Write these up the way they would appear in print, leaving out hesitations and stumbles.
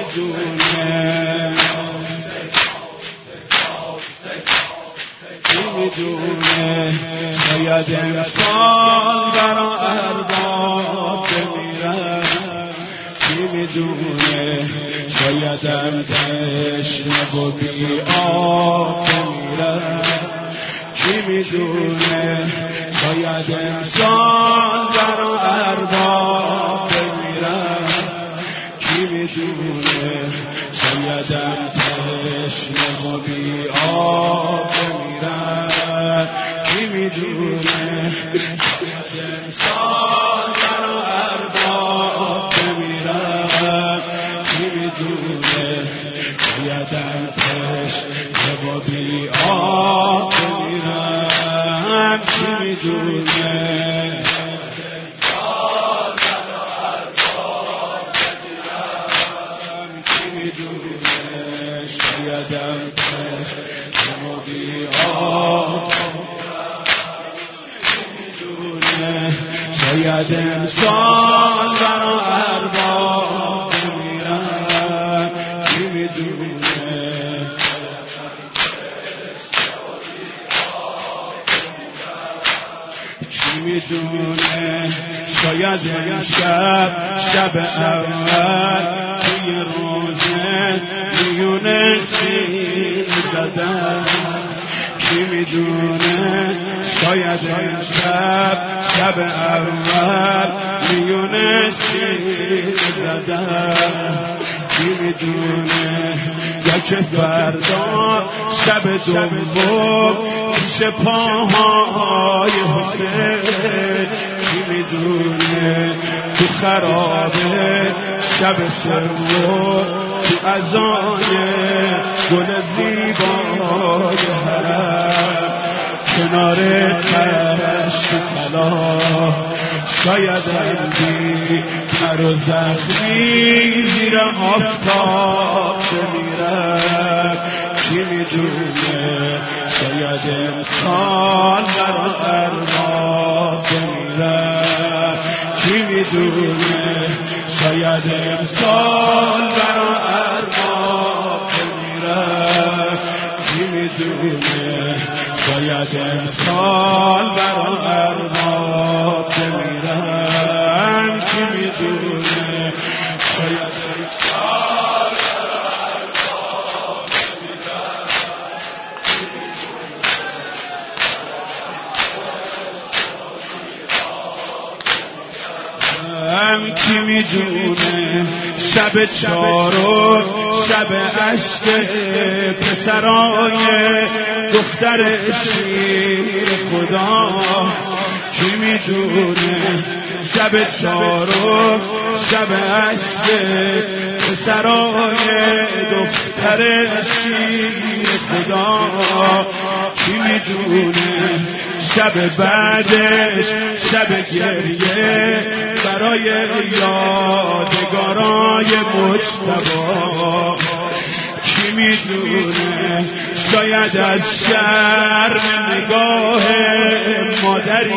میدونه کی میدونه شاید انسان برا ارباب بمیرن کی میدونه شاید هم تشنه و بی آب بمیرن کی میدونه شاید انسان برا ارباب بمیرن کی میدونه شاید هم تشنه و بی آب بمیرن کی میدونه شاید انسان برا ارباب بمیرن کی میدونه شاید هم تشنه و بی آب بمیرن کی میدونه شاید انسان برا ارباب بمیرن کی میدونه کی میدونه شاید شب اول توی روزه میونه سین زدن کی میدونه شاید شب اول میونه سین زدن کی میدونه یا که فردا شب دوم پیش پاهای حسین کی میدونه تو خرابه شب سوم تو اذان گل زیبای حرم کنار تشت طلا شاید بی تر و زخمی زیر آفتاب بمیرد کی میدونه شاید انسان برا ارباب بمیرد کی میدونه شاید انسان برا ارباب بمیرد کی میدونه شاید انسان برا ارباب بمیرد کی میدونه شاید انسان برا ارباب بمیرد کی میدونه شب چارم شب عشق پسرای دختر شیر خدا کی میدونه شب چارم شب عشق پسرای دختر شیر خدا کی میدونه شب بعدش شب گریه برای یادگارای مجتبی کی میدونه شاید از شرم نگاه مادری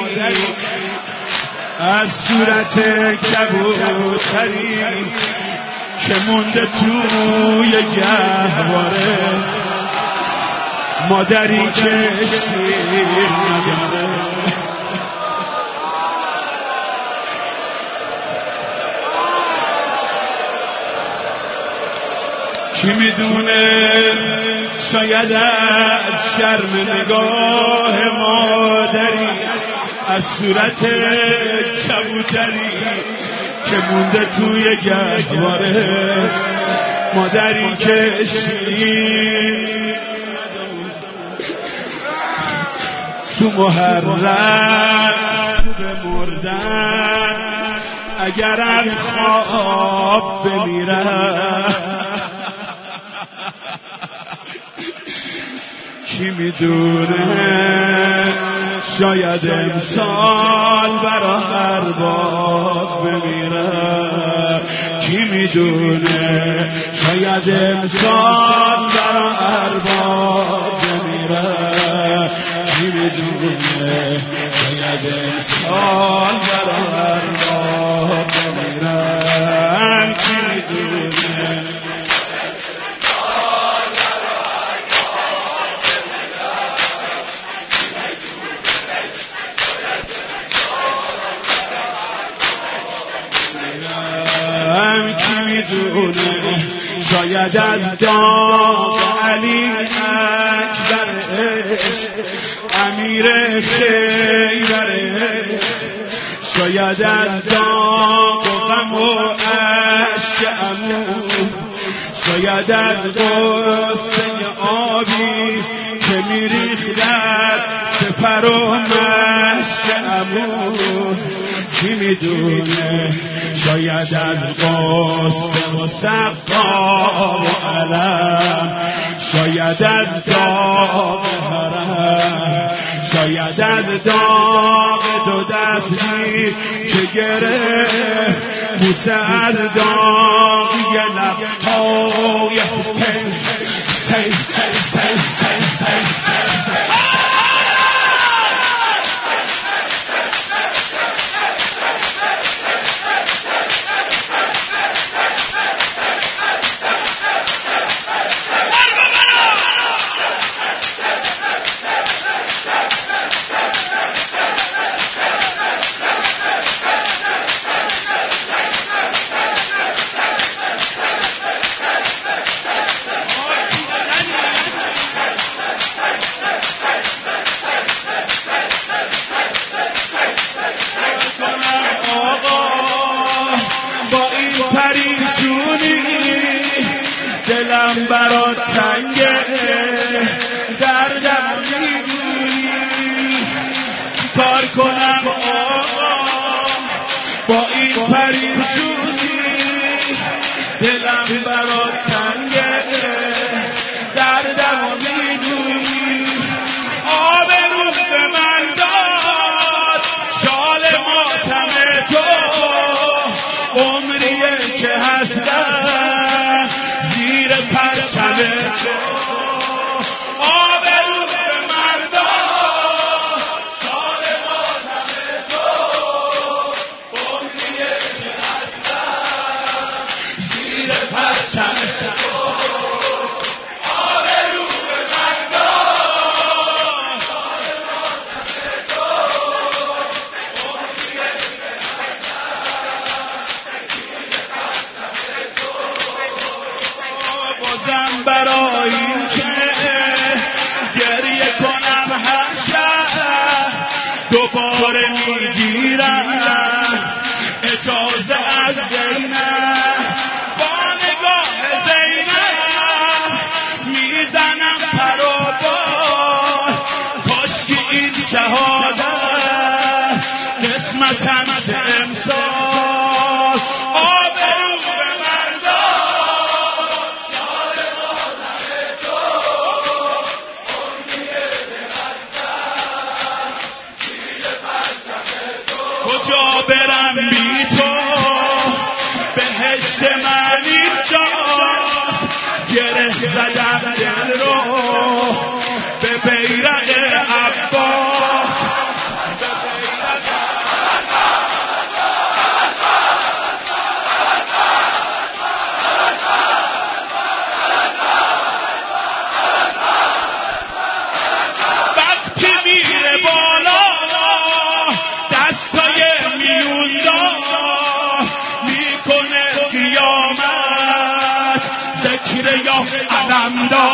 از صورت کبوتری که مونده توی گهواره مادری که شیر نداره کی میدونه شاید از شرم نگاه مادری از صورت کبوتری که مونده توی گهواره مادری که شیر تو محرم به مردن اگر از خواب بمیرن کی میدونه شاید انسان برا ارباب بمیرن کی میدونه شاید انسان برا ارباب بمیرن کی میدونه شاید انسان برا ارباب بمیرن کی میدونه میدونه شاید از داغ علی اکبر امیر خیبر شاید از داغ و غم و عشق عمو شاید از غصه آبی که میریخت در سپر و مشک عمو کی میدونه شاید از غصه و صفا و علم شاید از داغ حرم شاید از داغ دو دستی که گرفت بوسه از داغ یه لبهای حسین دلم برات تنگه دردم میدونی کار کنم آقا با این پریشونی دلم برات تنگه دردم میدونی آبرو به من داد شال ماتم تو عمریه که هستم زیر پرچم تو آبرو به من داد شال ماتم تو عمریه که هستم زیر پرچم تو آبرو به من داد شال ماتم تو عمریه که هستم زیر پرچم تو بازم برای این که گریه کنم هر شب دوباره میگیرم اجازه از زینب با نگاه زینب میزنم پر و بال کاش که این شهادت قسمتم چه امسال آبرو به من داد شال ماتم تو عمریه که هستم زیر پرچم تو کجا برم بی تو بهشت من اینجاست گره زدم دل رو به بیرق عباس وقتی میره بالا دستای میوندار میکنه قیامت ذکر یا علمدار